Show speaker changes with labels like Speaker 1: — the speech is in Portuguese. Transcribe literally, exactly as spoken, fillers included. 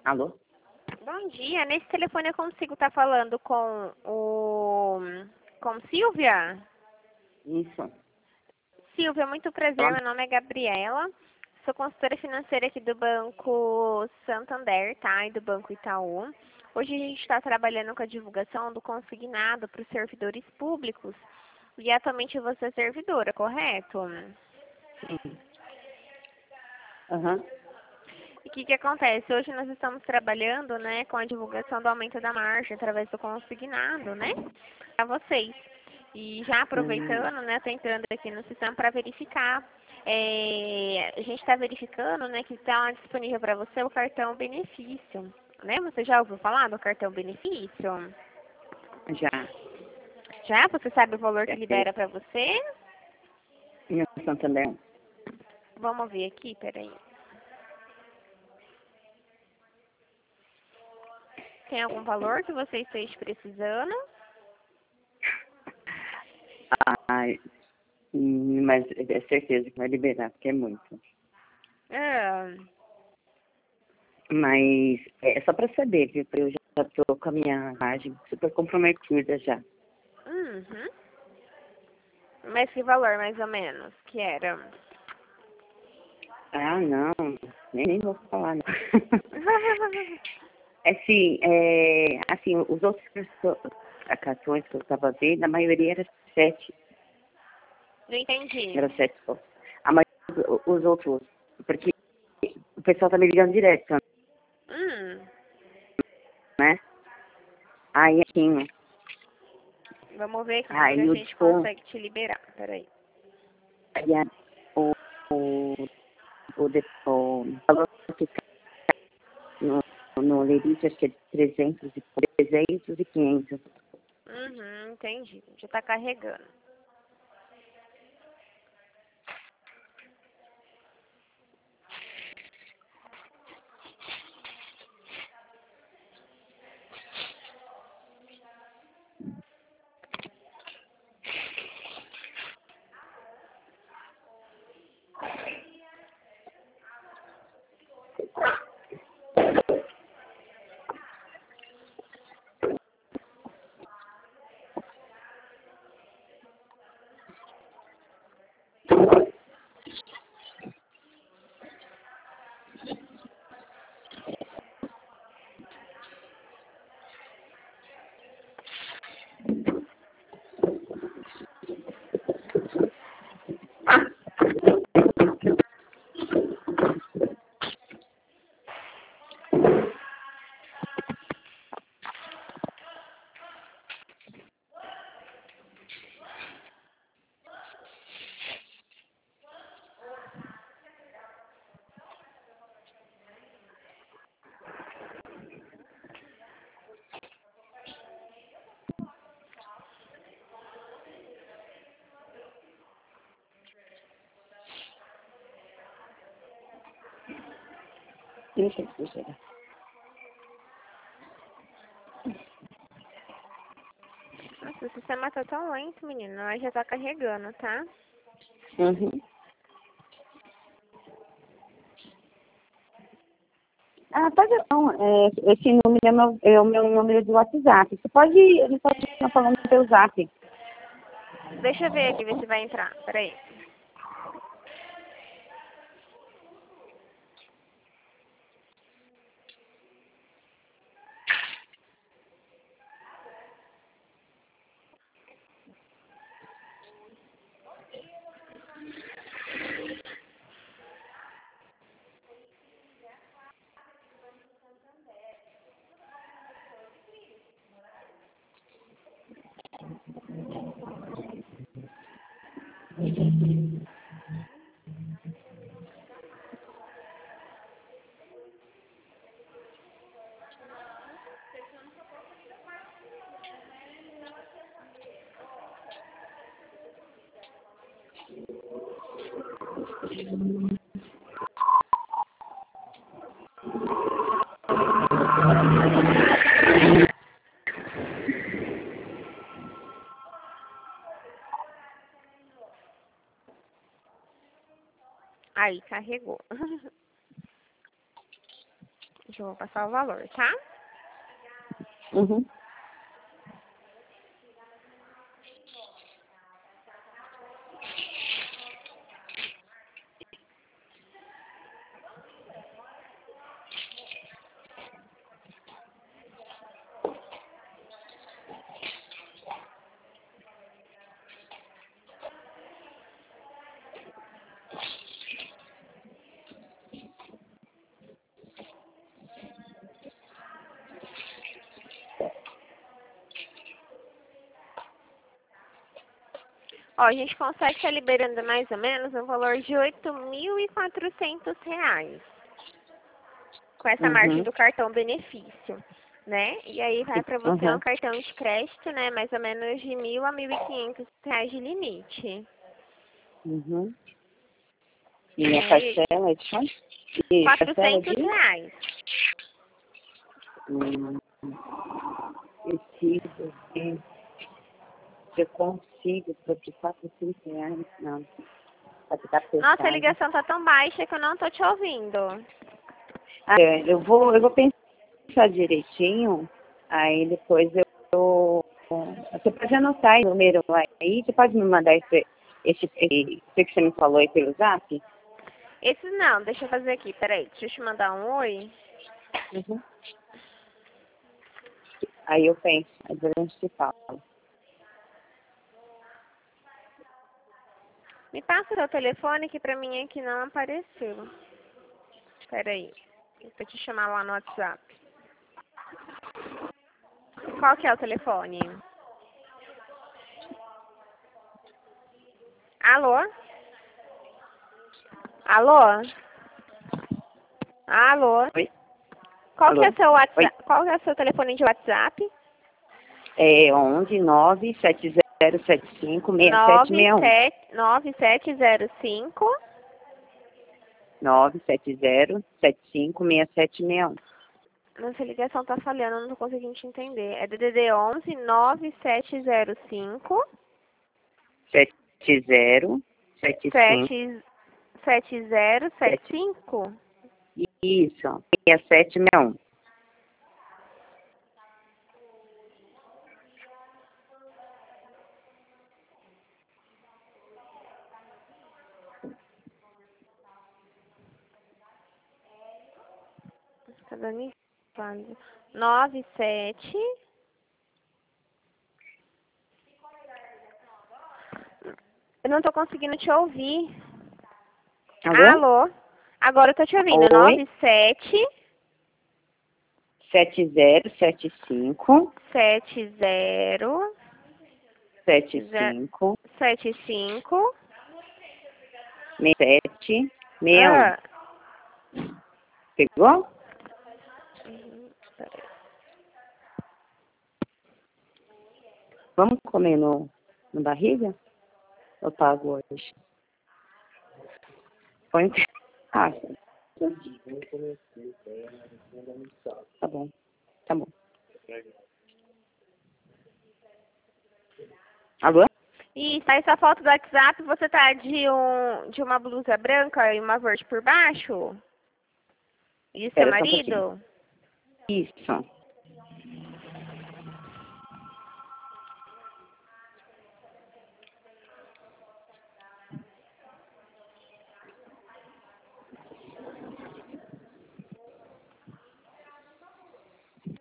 Speaker 1: Alô?
Speaker 2: Bom dia, nesse telefone eu consigo estar falando com o... com Silvia?
Speaker 1: Isso.
Speaker 2: Silvia, muito prazer, meu nome é Gabriela, sou consultora financeira aqui do Banco Santander, tá, e do Banco Itaú. Hoje a gente está trabalhando com a divulgação do consignado para os servidores públicos e atualmente você é servidora, correto?
Speaker 1: Sim. Aham.
Speaker 2: E o que, que acontece? Hoje nós estamos trabalhando, né, com a divulgação do aumento da margem através do consignado, né, para vocês. E já
Speaker 1: Hum.
Speaker 2: aproveitando, né, tô entrando aqui no sistema para verificar. É, a gente está verificando, né, que está disponível para você o cartão benefício. Né? Você já ouviu falar do cartão benefício?
Speaker 1: Já.
Speaker 2: Já? Você sabe o valor que
Speaker 1: Já sei.
Speaker 2: libera para você?
Speaker 1: Em Santander.
Speaker 2: Vamos ver aqui, peraí. Tem algum valor que você esteja precisando?
Speaker 1: Ai, hum, mas é certeza que vai liberar, porque é muito.
Speaker 2: Ah,
Speaker 1: Mas é só pra saber, viu? Eu já tô com a minha imagem super comprometida já.
Speaker 2: uhum. Mas que valor, mais ou menos, que era?
Speaker 1: Ah, não. Nem, nem vou falar, não. É assim, é, assim, os outros cartões cartões que eu tava vendo, a maioria era sete.
Speaker 2: Não entendi.
Speaker 1: Era sete só. A maioria, os outros, porque o pessoal tá me ligando direto,
Speaker 2: Hum,
Speaker 1: né? Aí, assim,
Speaker 2: vamos ver aqui se a
Speaker 1: aí o
Speaker 2: gente
Speaker 1: desconto,
Speaker 2: consegue te liberar. Peraí.
Speaker 1: aí a- o, o, o, de- o valor que tá no, no Lerite, acho que é de trezentos e trezentos e quinhentos.
Speaker 2: Uhum, entendi. Já tá carregando.
Speaker 1: Deixa eu ver.
Speaker 2: Nossa, o sistema tá tão lento, menino. Mas já tá carregando, tá?
Speaker 1: Uhum. Ah, pode não. É, esse número é, meu, é o meu número de WhatsApp. Você pode, ele pode estar falando pelo Zap.
Speaker 2: Deixa eu ver aqui, ver se vai entrar. Peraí. Aí, carregou. Já vou passar o valor, tá?
Speaker 1: Uhum.
Speaker 2: Ó, a gente consegue estar liberando mais ou menos um valor de oito mil e quatrocentos reais. Com essa margem
Speaker 1: Uhum.
Speaker 2: do cartão benefício, né? E aí vai para você um
Speaker 1: Uhum.
Speaker 2: cartão de crédito, né? Mais ou menos de mil a mil e quinhentos reais de limite.
Speaker 1: Uhum. E a
Speaker 2: É,
Speaker 1: parcela é de quanto? E parcela
Speaker 2: quatrocentos
Speaker 1: de?
Speaker 2: reais.
Speaker 1: Hum, preciso ver se eu consigo sobre quatrocentos reais. Não, vai ficar
Speaker 2: Nossa, a
Speaker 1: pesado.
Speaker 2: ligação tá tão baixa que eu não tô te ouvindo.
Speaker 1: Ah, é, eu vou, eu vou pensar direitinho, aí depois eu, eu você pode anotar o número aí, você pode me mandar esse, esse, esse que você me falou aí pelo zap?
Speaker 2: Esse não, deixa eu fazer aqui, peraí, deixa eu te mandar um oi.
Speaker 1: Uhum. Aí eu penso, aí a gente se fala.
Speaker 2: Me passa o seu telefone que pra mim aqui não apareceu. Peraí, vou te chamar lá no WhatsApp. Qual que é o telefone? Alô? Alô? Alô?
Speaker 1: Oi?
Speaker 2: Qual que é
Speaker 1: Alô?
Speaker 2: o seu
Speaker 1: Oi?
Speaker 2: WhatsApp? Qual que é o seu telefone de WhatsApp?
Speaker 1: É onze nove sete zero sete cinco seis sete
Speaker 2: nove
Speaker 1: seis um.
Speaker 2: sete nove sete zero cinco
Speaker 1: nove sete zero sete cinco seis sete seis um.
Speaker 2: Nossa ligação tá falhando, eu não tô conseguindo te entender. É D D D onze nove sete zero cinco
Speaker 1: sete zero sete cinco
Speaker 2: sete sete zero sete
Speaker 1: sete.
Speaker 2: cinco.
Speaker 1: Isso, seis sete seis um.
Speaker 2: Tá dando isso? nove sete. Eu não tô conseguindo te ouvir.
Speaker 1: Alô?
Speaker 2: Alô? Agora eu tô te ouvindo.
Speaker 1: Oi?
Speaker 2: nove sete
Speaker 1: sete zero sete cinco
Speaker 2: sete zero
Speaker 1: sete cinco
Speaker 2: sete cinco.
Speaker 1: seis sete seis um.
Speaker 2: Ah.
Speaker 1: Pegou?
Speaker 2: Uhum, peraí.
Speaker 1: Vamos comer no, no barriga? Eu pago hoje. Põe. Ah, tá bom. Tá bom. Alô?
Speaker 2: Isso, aí essa foto do WhatsApp, você tá de, um, de uma blusa branca e uma verde por baixo? E o seu
Speaker 1: Espera só um pouquinho.
Speaker 2: marido?
Speaker 1: Isso.